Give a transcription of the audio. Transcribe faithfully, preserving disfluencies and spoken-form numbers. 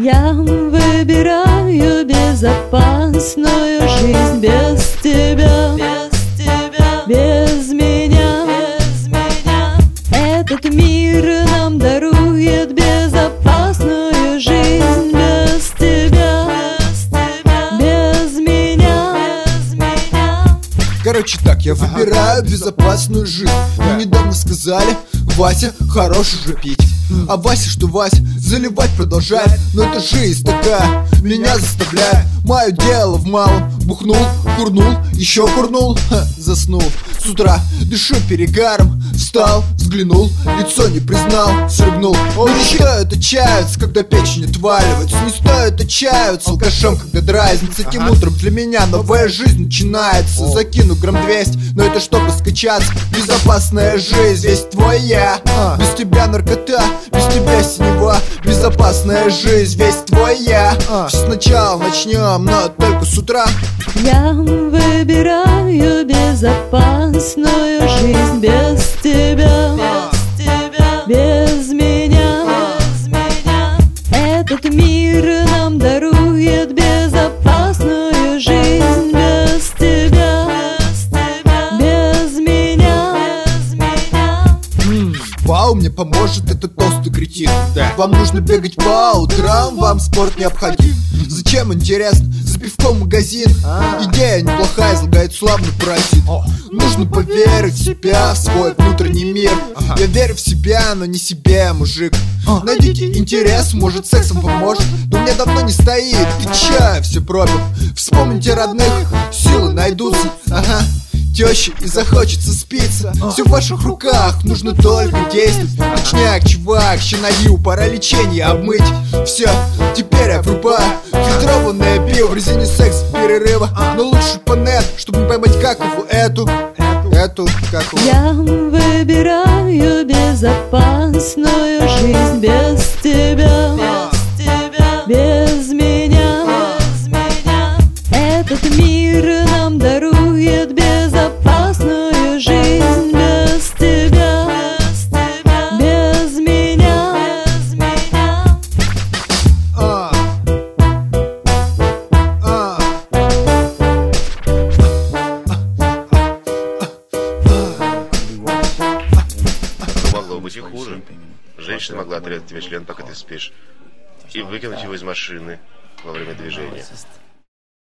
Я выбираю безопасную жизнь без тебя, без тебя, без меня, без меня. Этот мир нам дарует безопасную жизнь без тебя, без тебя, без меня, без меня. Короче так, я выбираю безопасную жизнь. Мне недавно сказали: Вася, хорош уже пить. А Вася, что Вася, заливать продолжает. Но это жизнь такая, меня заставляет. Мое дело в малом. Бухнул, курнул, еще курнул, ха, заснул. С утра дышу перегаром. Встал, взглянул, лицо не признал, срыгнул. О, не стоит отчаиваться, когда печень отваливается. Не стоит отчаиваться алкашом, когда дразнится. Этим утром для меня новая жизнь начинается. Закину грамм двести, но это чтобы скачаться. Безопасная жизнь, весь твоя. Без тебя наркота, без тебя синева. Безопасная жизнь, весь твоя. Сначала начнем, но только с утра. Я выбираю безопасную жизнь без тебя, без тебя, без меня, без меня. Этот мир нам дарует безопасную жизнь без тебя, без тебя, без меня, без меня. М-м, вау, мне поможет этот толстый кретин. Да. Вам нужно бегать по утрам, вам спорт необходим. Зачем, интересно, за пивком в магазин? А-а-а. Идея неплохая, излагает славный паразит. О. Нужно поверить в себя, в свой внутренний мир. Ага. Я верю в себя, но не себе, мужик. а. Найдите интерес, может сексом поможет. Да у меня давно не стоит, ты чё, все пропил. Вспомните родных, силы найдутся. Ага. Теща и захочется спиться. Все в ваших руках, нужно только действовать. Точняк, чувак, щенаю, пора лечение обмыть. Все, теперь я врубаю фильтрованное пиво в резине секс перерыва. Но лучше по нет, чтобы не поймать как его эту Эту, как его. Я выбираю безопасную жизнь без тебя, без тебя, без меня, без меня. Этот мир нам дарует безопасную жизнь без тебя, без тебя, без меня, без меня. А. А. Могло быть и хуже. Женщина могла отрезать тебе член, пока ты спишь, и выкинуть его из машины во время движения.